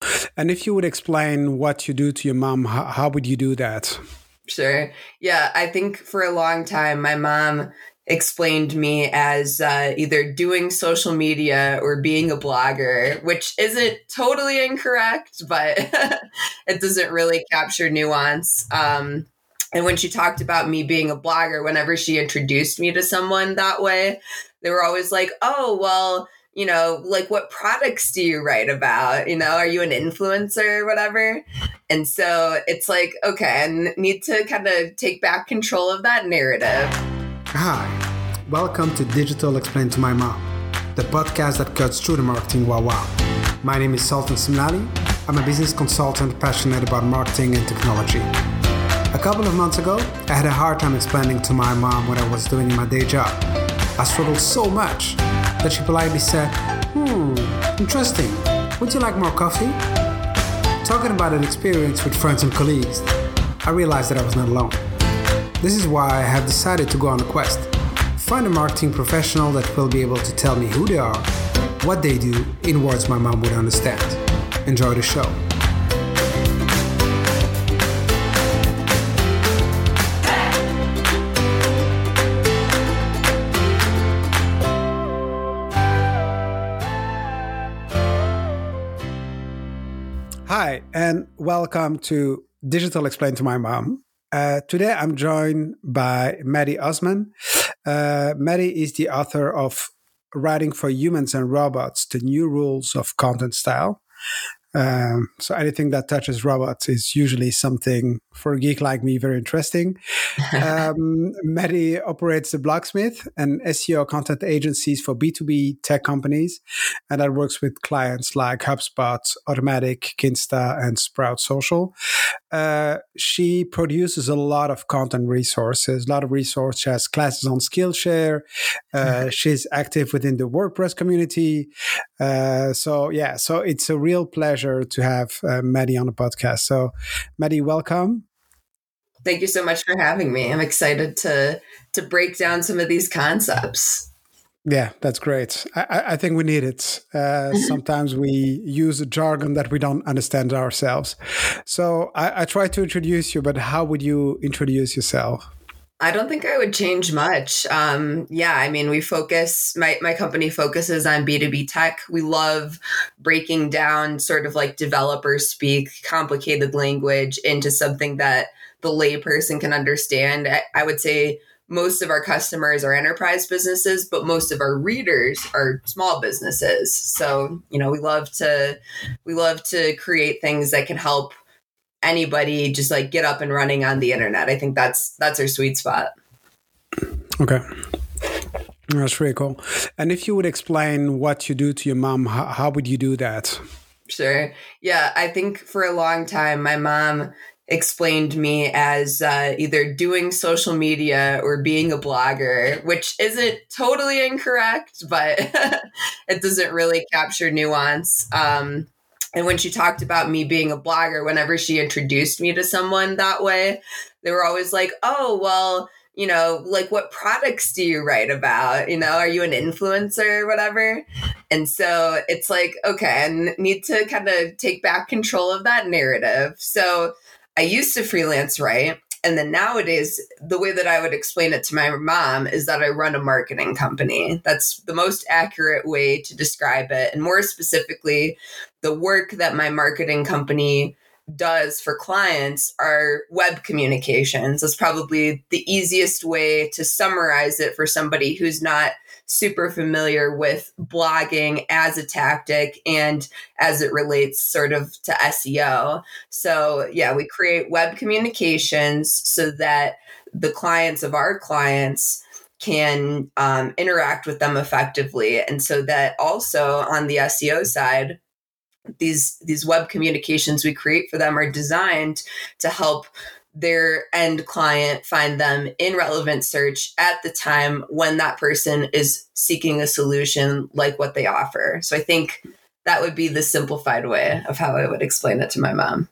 And if you would explain what you do to your mom, how would you do that? Sure. Yeah, I think for a long time, my mom explained me as either doing social media or being a blogger, which isn't totally incorrect, but it doesn't really capture nuance. And when she talked about me being a blogger, whenever she introduced me to someone that way, they were always like, oh, well, like what products do you write about? Are you an influencer or whatever? And so it's like, okay, I need to kind of take back control of that narrative. Hi, welcome to Digital Explained to My Mom, the podcast that cuts through the marketing wow. My name is Sultan Simnali. I'm a business consultant passionate about marketing and technology. A couple of months ago, I had a hard time explaining to my mom what I was doing in my day job. I struggled so much that she politely said, interesting. Would you like more coffee? Talking about an experience with friends and colleagues, I realized that I was not alone. This is why I have decided to go on a quest. Find a marketing professional that will be able to tell me who they are, what they do, in words my mom would understand. Enjoy the show. Hi, and welcome to Digital Explained to My Mom. Today, I'm joined by Maddie Osman. Maddie is the author of Writing for Humans and Robots, The New Rules of Content Style. So anything that touches robots is usually something for a geek like me very interesting. Maddie operates the Blocksmith, an SEO content agencies for B2B tech companies, and that works with clients like HubSpot, Automatic, Kinsta, and Sprout Social. She produces a lot of content resources, She has classes on Skillshare. She's active within the WordPress community. So it's a real pleasure to have Maddie on the podcast. So Maddie, welcome. Thank you so much for having me. I'm excited to break down some of these concepts. Yeah, that's great. I think we need it. Sometimes we use a jargon that we don't understand ourselves. So I try to introduce you, but how would you introduce yourself? I don't think I would change much. We focus, my company focuses on B2B tech. We love breaking down sort of like developer speak, complicated language into something that the layperson can understand. I would say most of our customers are enterprise businesses, but most of our readers are small businesses. So, we love to create things that can help anybody just like get up and running on the internet. I think that's our sweet spot. Okay. That's really cool. And if you would explain what you do to your mom, how would you do that? Sure. Yeah, I think for a long time, my mom explained me as either doing social media or being a blogger, which isn't totally incorrect, but it doesn't really capture nuance. And when she talked about me being a blogger, whenever she introduced me to someone that way, they were always like, oh, well, like what products do you write about? Are you an influencer or whatever? And so it's like, okay, I need to kind of take back control of that narrative. So I used to freelance write. And then nowadays, the way that I would explain it to my mom is that I run a marketing company. That's the most accurate way to describe it. And more specifically, the work that my marketing company does for clients are web communications. That's probably the easiest way to summarize it for somebody who's not super familiar with blogging as a tactic and as it relates sort of to SEO. So yeah, we create web communications so that the clients of our clients can interact with them effectively. And so that also on the SEO side, these web communications we create for them are designed to help their end client find them in relevant search at the time when that person is seeking a solution like what they offer. So I think that would be the simplified way of how I would explain it to my mom.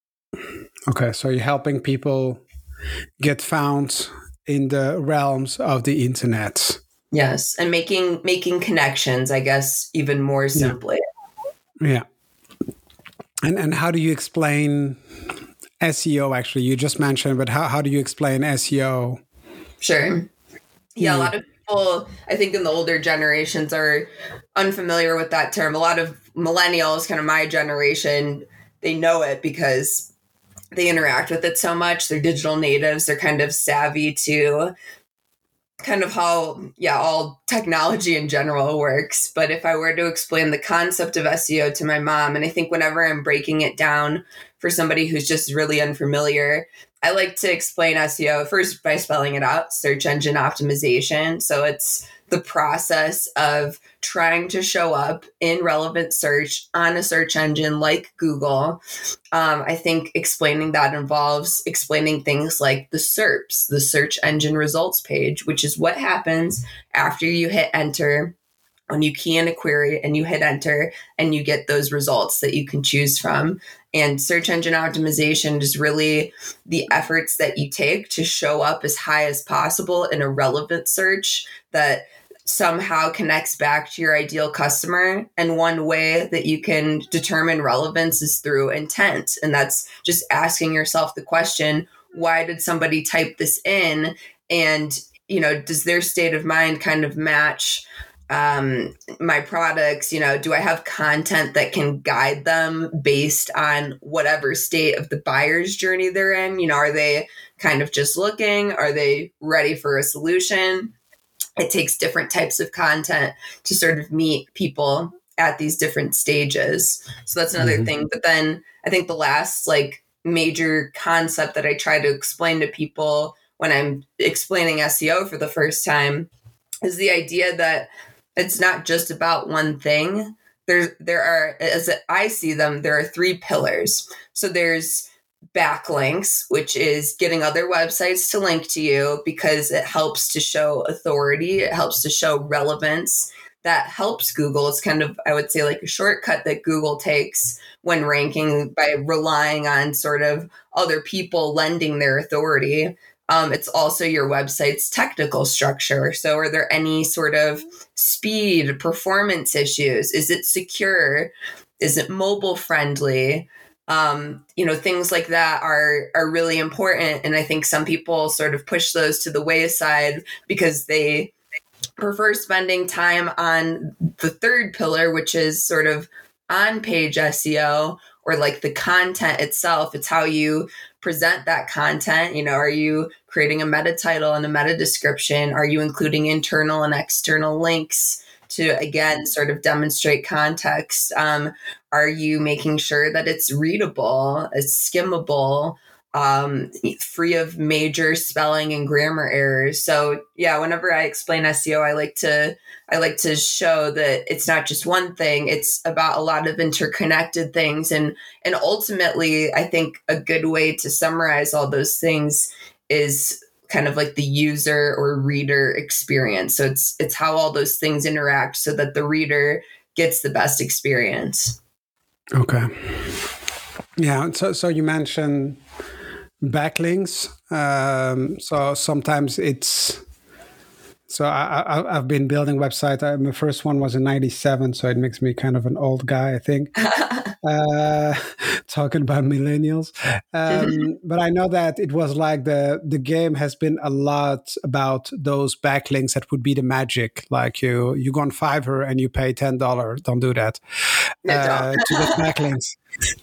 Okay, so you're helping people get found in the realms of the internet. Yes, and making connections, I guess, even more simply. Yeah. And how do you explain SEO? Actually, you just mentioned, but how do you explain SEO? Sure. Yeah, a lot of people, I think in the older generations, are unfamiliar with that term. A lot of millennials, kind of my generation, they know it because they interact with it so much. They're digital natives. They're kind of savvy to kind of how, all technology in general works. But if I were to explain the concept of SEO to my mom, and I think whenever I'm breaking it down for somebody who's just really unfamiliar, I like to explain SEO first by spelling it out, search engine optimization. So it's the process of trying to show up in relevant search on a search engine like Google. I think explaining that involves explaining things like the SERPs, the search engine results page, which is what happens after you hit enter. When you key in a query and you hit enter and you get those results that you can choose from. And search engine optimization is really the efforts that you take to show up as high as possible in a relevant search that somehow connects back to your ideal customer. And one way that you can determine relevance is through intent. And that's just asking yourself the question, why did somebody type this in? And, does their state of mind kind of match my products? Do I have content that can guide them based on whatever state of the buyer's journey they're in? Are they kind of just looking? Are they ready for a solution? It takes different types of content to sort of meet people at these different stages. So that's another thing. But then I think the last major concept that I try to explain to people when I'm explaining SEO for the first time is the idea that it's not just about one thing. There are, as I see them, there are three pillars. So there's backlinks, which is getting other websites to link to you because it helps to show authority. It helps to show relevance. That helps Google. It's kind of, I would say, like a shortcut that Google takes when ranking by relying on sort of other people lending their authority. It's also your website's technical structure. So are there any sort of speed, performance issues? Is it secure? Is it mobile friendly? Things like that are really important. And I think some people sort of push those to the wayside because they prefer spending time on the third pillar, which is sort of on-page SEO, or like the content itself. It's how you present that content. Are you creating a meta title and a meta description? Are you including internal and external links to, again, sort of demonstrate context? Are you making sure that it's readable, it's skimmable, free of major spelling and grammar errors? So whenever I explain SEO, I like to show that it's not just one thing. It's about a lot of interconnected things. And ultimately, I think a good way to summarize all those things is kind of like the user or reader experience. So it's how all those things interact so that the reader gets the best experience. Okay. Yeah. So you mentioned backlinks. So sometimes it's... So I've been building websites. My first one was in 97, so it makes me kind of an old guy, I think, talking about millennials. But I know that it was like the game has been a lot about those backlinks. That would be the magic. Like you go on Fiverr and you pay $10. Don't do that to get backlinks.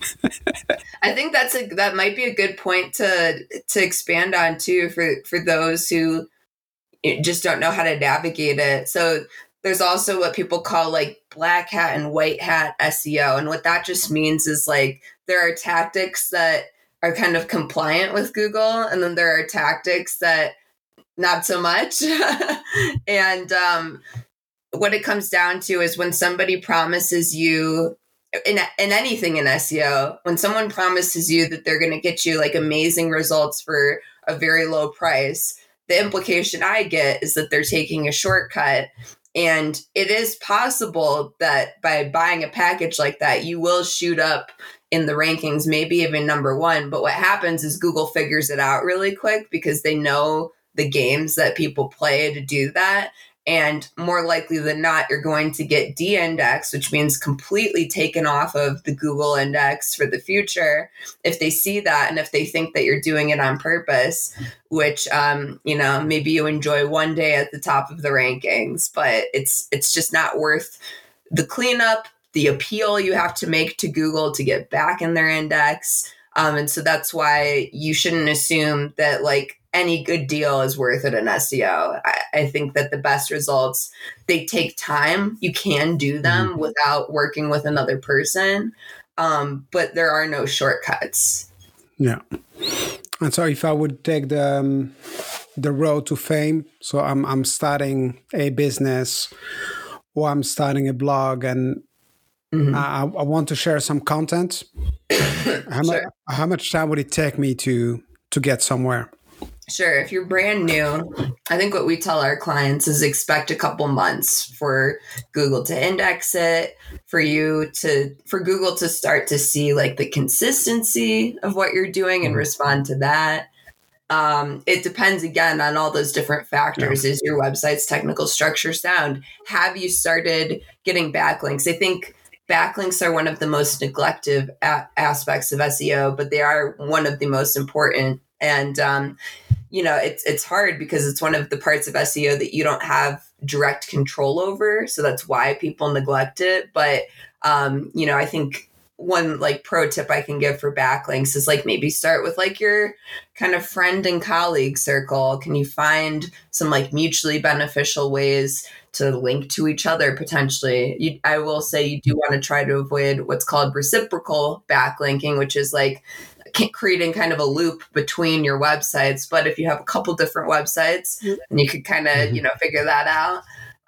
I think that might be a good point to expand on too for those who just don't know how to navigate it. So there's also what people call like black hat and white hat SEO. And what that just means is like there are tactics that are kind of compliant with Google, and then there are tactics that not so much. And what it comes down to is when somebody promises you in anything in SEO, when someone promises you that they're going to get you like amazing results for a very low price, the implication I get is that they're taking a shortcut. And it is possible that by buying a package like that, you will shoot up in the rankings, maybe even number one. But what happens is Google figures it out really quick because they know the games that people play to do that. And more likely than not, you're going to get de-indexed, which means completely taken off of the Google index for the future if they see that, and if they think that you're doing it on purpose, which, maybe you enjoy one day at the top of the rankings, but it's just not worth the cleanup, the appeal you have to make to Google to get back in their index. And so that's why you shouldn't assume that like any good deal is worth it in SEO. I think that the best results, they take time. You can do them without working with another person, but there are no shortcuts. Yeah. And so if I would take the road to fame, so I'm starting a business or I'm starting a blog and I want to share some content. How much time would it take me to get somewhere? Sure. If you're brand new, I think what we tell our clients is expect a couple months for Google to index it, for Google to start to see like the consistency of what you're doing and respond to that. It depends again on all those different factors. Is your website's technical structure sound? Have you started getting backlinks? I think backlinks are one of the most neglected aspects of SEO, but they are one of the most important. And, it's hard because it's one of the parts of SEO that you don't have direct control over. So that's why people neglect it. But, I think one like pro tip I can give for backlinks is like maybe start with like your kind of friend and colleague circle. Can you find some like mutually beneficial ways to link to each other potentially? I will say you do want to try to avoid what's called reciprocal backlinking, which is like creating kind of a loop between your websites. But if you have a couple different websites, then you could kind of, figure that out.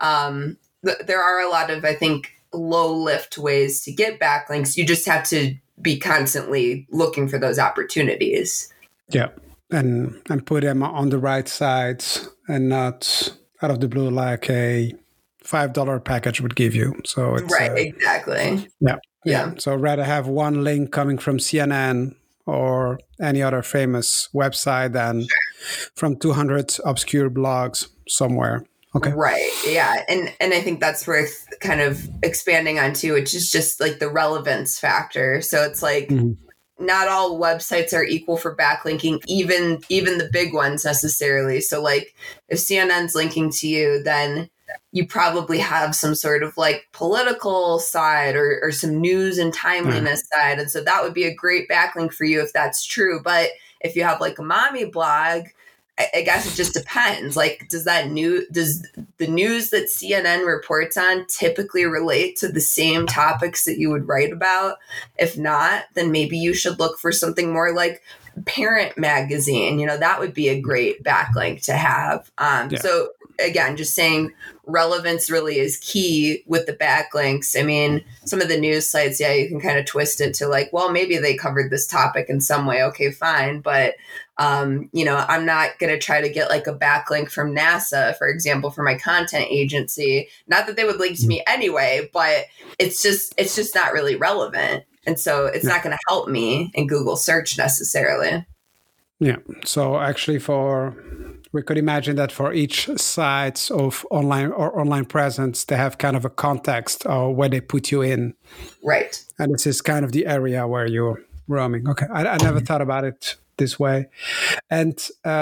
There are a lot of, I think, low lift ways to get backlinks. You just have to be constantly looking for those opportunities. Yeah. And put them on the right sides and not out of the blue like a $5 package would give you. So it's right, exactly. Yeah. So rather have one link coming from CNN or any other famous website than from 200 obscure blogs somewhere. Okay. Right. Yeah. And I think that's worth kind of expanding on too, which is just like the relevance factor. So it's like not all websites are equal for backlinking, even the big ones necessarily. So like if CNN's linking to you, then you probably have some sort of like political side or some news and timeliness side. And so that would be a great backlink for you if that's true. But if you have like a mommy blog, I guess it just depends. Like, does the news that CNN reports on typically relate to the same topics that you would write about? If not, then maybe you should look for something more like Parent Magazine. That would be a great backlink to have. So again, just saying relevance really is key with the backlinks. I mean, some of the news sites, you can kind of twist it to like, well, maybe they covered this topic in some way. Okay, fine. But, I'm not going to try to get like a backlink from NASA, for example, for my content agency. Not that they would link to me anyway, but it's just not really relevant. And so it's not going to help me in Google search necessarily. Yeah. So actually we could imagine that for each site of online presence, they have kind of a context or where they put you in. Right. And this is kind of the area where you're roaming. Okay. I never thought about it this way. And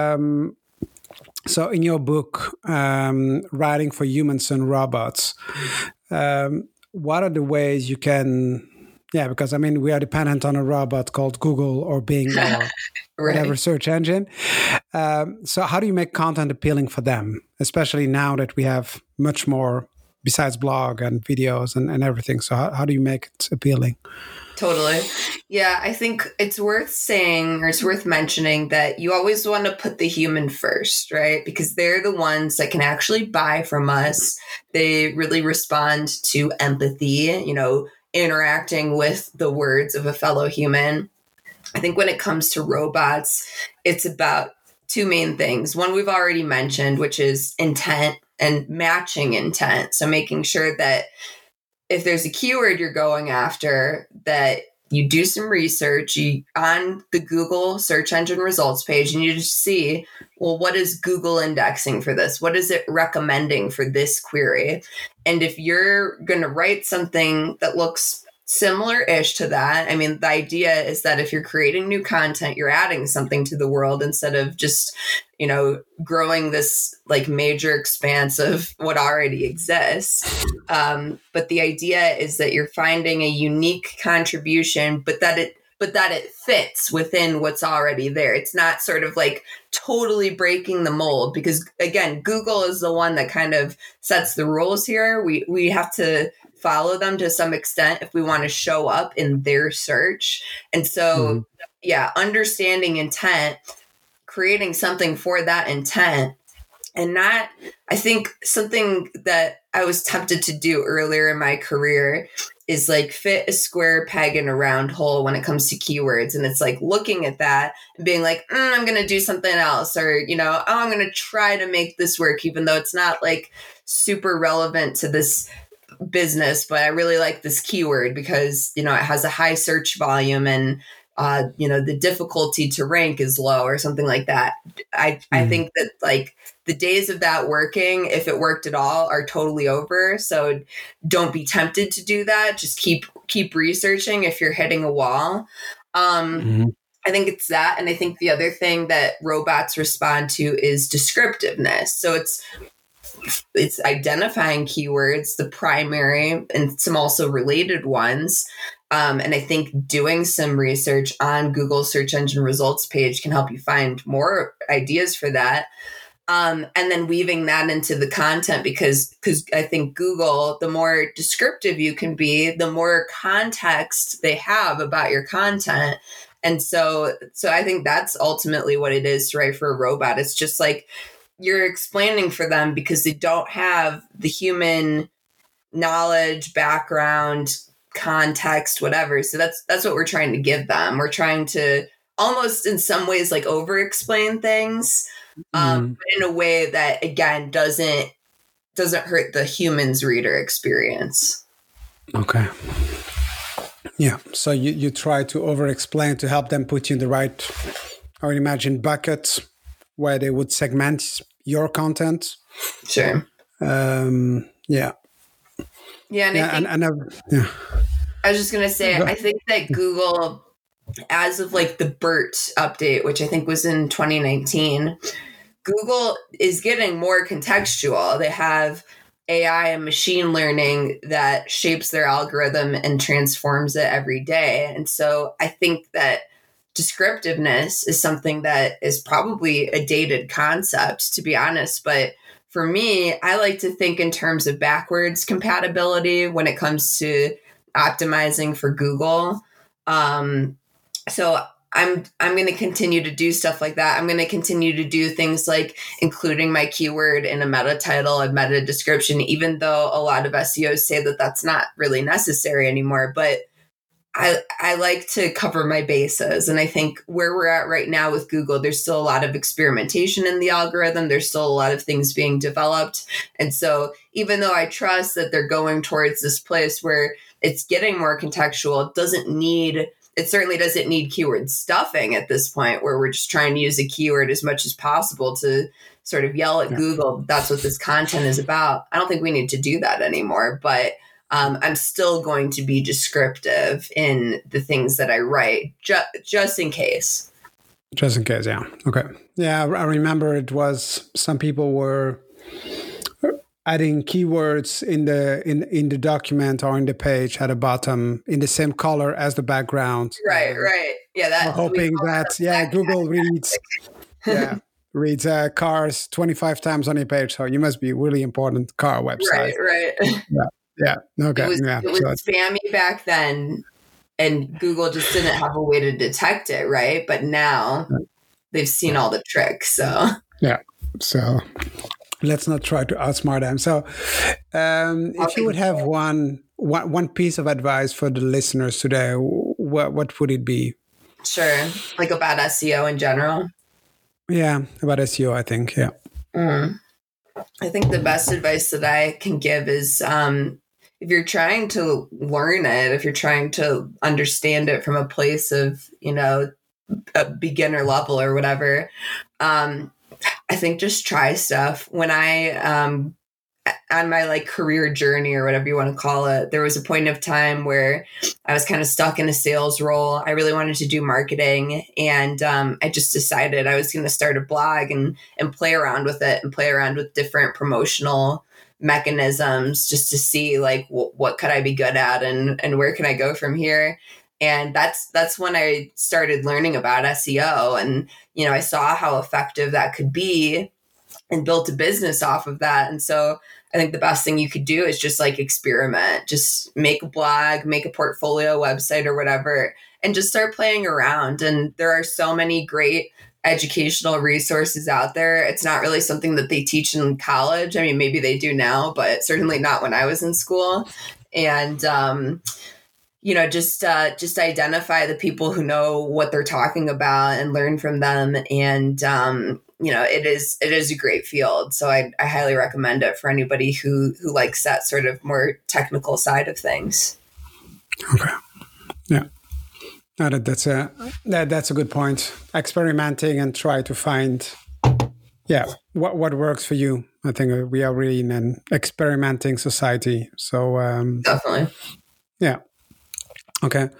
so in your book, Writing for Humans and Robots, what are the ways you can... Yeah, because we are dependent on a robot called Google or Bing or whatever search engine. So how do you make content appealing for them, especially now that we have much more besides blog and videos and everything? So how do you make it appealing? Totally. Yeah, I think it's worth saying or it's worth mentioning that you always want to put the human first, right? Because they're the ones that can actually buy from us. They really respond to empathy, interacting with the words of a fellow human. I think when it comes to robots, it's about two main things. One we've already mentioned, which is intent and matching intent. So making sure that if there's a keyword you're going after, that you do some research on the Google search engine results page, and you just see, well, what is Google indexing for this? What is it recommending for this query? And if you're going to write something that looks similar-ish to that, I mean, the idea is that if you're creating new content, you're adding something to the world instead of just, growing this like major expanse of what already exists. But the idea is that you're finding a unique contribution, but that it fits within what's already there. It's not sort of like totally breaking the mold, because again, Google is the one that kind of sets the rules here. We have to follow them to some extent if we want to show up in their search. And so, understanding intent, creating something for that intent, and not, I think something that I was tempted to do earlier in my career is like fit a square peg in a round hole when it comes to keywords. And it's like looking at that and being like, I'm going to do something else, or, I'm going to try to make this work, even though it's not like super relevant to this business, but I really like this keyword because, it has a high search volume and, the difficulty to rank is low or something like that. I think that like the days of that working, if it worked at all, are totally over. So don't be tempted to do that. Just keep researching if you're hitting a wall. I think it's that. And I think the other thing that robots respond to is descriptiveness. So it's identifying keywords, the primary and some also related ones. And I think doing some research on Google search engine results page can help you find more ideas for that. And then weaving that into the content, because I think Google, the more descriptive you can be, the more context they have about your content. And so I think that's ultimately what it is to write for a robot. It's just like you're explaining for them because they don't have the human knowledge, background, context, whatever. So that's what we're trying to give them. We're trying to almost in some ways like over explain things, but in a way that again doesn't hurt the human's reader experience. Okay. Yeah. So you try to over explain to help them put you in the right, I would imagine, buckets where they would segment your content. Sure. Yeah. Yeah. And I was just going to say, I think that Google, as of like the BERT update, which I think was in 2019, Google is getting more contextual. They have AI and machine learning that shapes their algorithm and transforms it every day. And so I think that descriptiveness is something that is probably a dated concept, to be honest. But for me, I like to think in terms of backwards compatibility when it comes to optimizing for Google. So I'm going to continue to do stuff like that. I'm going to continue to do things like including my keyword in a meta title, a meta description, even though a lot of SEOs say that that's not really necessary anymore. But I like to cover my bases. And I think where we're at right now with Google, there's still a lot of experimentation in the algorithm. There's still a lot of things being developed. And so even though I trust that they're going towards this place where it's getting more contextual, it certainly doesn't need keyword stuffing at this point where we're just trying to use a keyword as much as possible to sort of yell at Google, that's what this content is about. I don't think we need to do that anymore, but I'm still going to be descriptive in the things that I write, just in case. Just in case, yeah. Okay. Yeah, I remember it was some people were adding keywords in the document or in the page at the bottom in the same color as the background. Right. Yeah, hoping that Google reads cars 25 times on your page, so you must be a really important car website. Right. Yeah. Okay. It was spammy back then, and Google just didn't have a way to detect it, right? But now they've seen all the tricks. So So let's not try to outsmart them. So, if you would have one piece of advice for the listeners today, what would it be? Sure, like about SEO in general. Yeah, about SEO, I think. Yeah. I think the best advice that I can give is if you're trying to learn it, if you're trying to understand it from a place of, a beginner level or whatever, I think just try stuff. When I, on my like career journey or whatever you want to call it, there was a point of time where I was kind of stuck in a sales role. I really wanted to do marketing, and I just decided I was going to start a blog and play around with it and play around with different promotional mechanisms just to see like what could I be good at and where can I go from here. And that's when I started learning about SEO, and I saw how effective that could be and built a business off of that. And so I think the best thing you could do is just like experiment, just make a blog, make a portfolio website or whatever, and just start playing around. And there are so many great educational resources out there. It's not really something that they teach in college. I mean, maybe they do now, but certainly not when I was in school. And, just identify the people who know what they're talking about and learn from them. And, it is a great field. So I highly recommend it for anybody who likes that sort of more technical side of things. Okay. Yeah. No, that's a good point. Experimenting and try to find, what works for you. I think we are really in an experimenting society. So definitely. Yeah. Okay.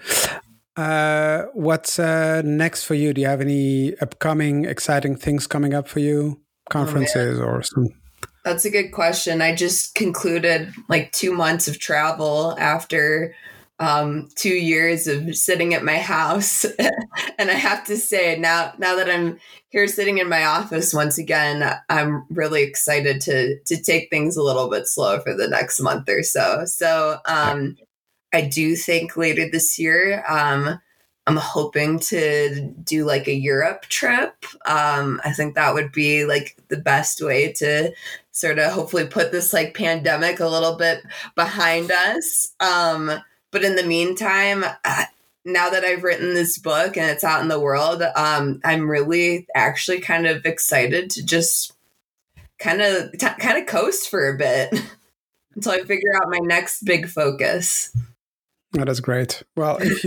What's next for you? Do you have any upcoming exciting things coming up for you? Conferences or something? That's a good question. I just concluded like 2 months of travel after 2 years of sitting at my house. And I have to say, now that I'm here sitting in my office once again, I'm really excited to take things a little bit slow for the next month or so. So I do think later this year, I'm hoping to do like a Europe trip. I think that would be like the best way to sort of hopefully put this like pandemic a little bit behind us. But in the meantime, now that I've written this book and it's out in the world, I'm really actually kind of excited to just kind of coast for a bit until I figure out my next big focus. Oh, that's great. Well, if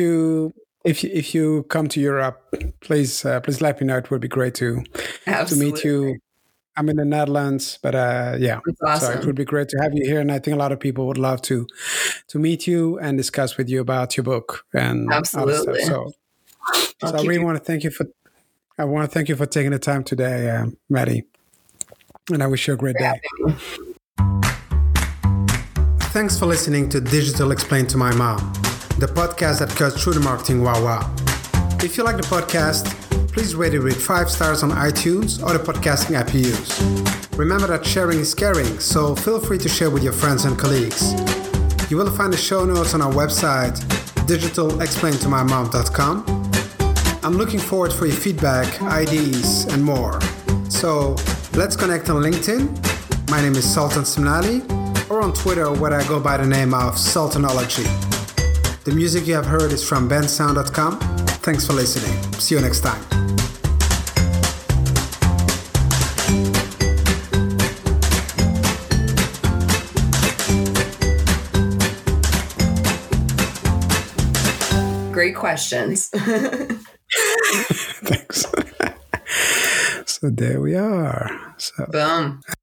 you come to Europe, please let me know. It would be great to meet you. I'm in the Netherlands, but That's awesome. So it would be great to have you here. And I think a lot of people would love to meet you and discuss with you about your book and absolutely. So I really want to thank you for taking the time today, Maddie. And I wish you a great day. Thanks for listening to Digital Explained to My Mom, the podcast that cuts through the marketing wow. If you like the podcast, please rate it with 5 stars on iTunes or the podcasting app you use. Remember that sharing is caring, so feel free to share with your friends and colleagues. You will find the show notes on our website, digitalexplainedtomymom.com. I'm looking forward for your feedback, ideas, and more. So let's connect on LinkedIn. My name is Sultan Simnali, or on Twitter, where I go by the name of Sultanology. The music you have heard is from bensound.com. Thanks for listening. See you next time. Great questions. Thanks. So there we are. Boom.